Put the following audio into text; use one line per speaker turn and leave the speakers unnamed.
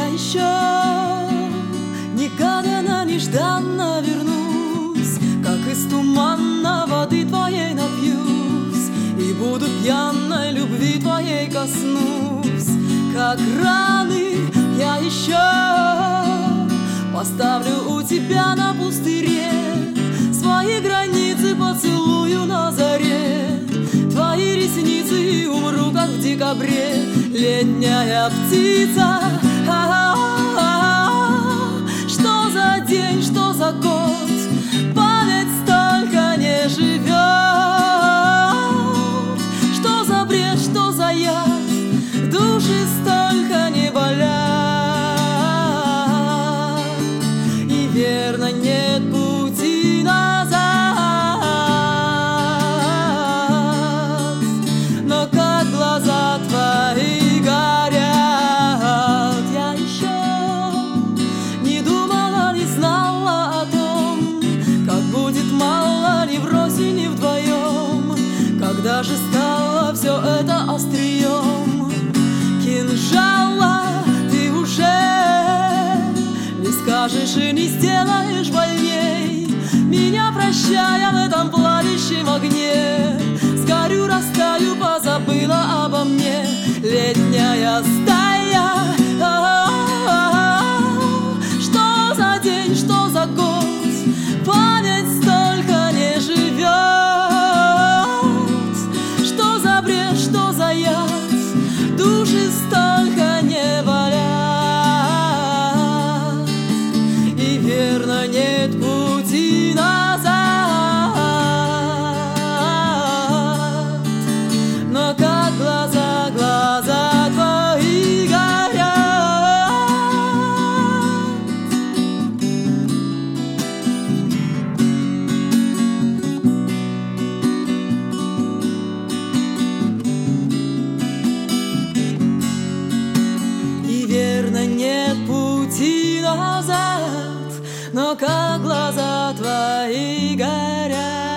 еще негаданно, нежданно вернусь, как из туманной воды твоей напьюсь, и буду пьяной любви твоей коснусь. Как раны я еще поставлю у тебя на пустыре, свои границы поцелую на заре, твои ресницы, и умру, как в декабре. Летняя птица, что за день, что за год, память столько не живет. Что за бред, что за яд, души столько не болят. И верно, нет пути назад, но как глаза твои горят. Я еще не думала, не знала о том, как будет мало ни врозь, ни вдвоем, когда же стало все это острием кинжала. Ты уже не скажешь и не сделаешь больней, меня прощая в этом пламящем огне. Сгорю, растаю, позабыла обо мне. Летняя стая, что за день, что за год, память столько не живет. Что за бред, что за яд, души столько не болят. И верно, нет пути назад, но как глаза твои горят. И верно, нет пути назад, но как глаза твои горят.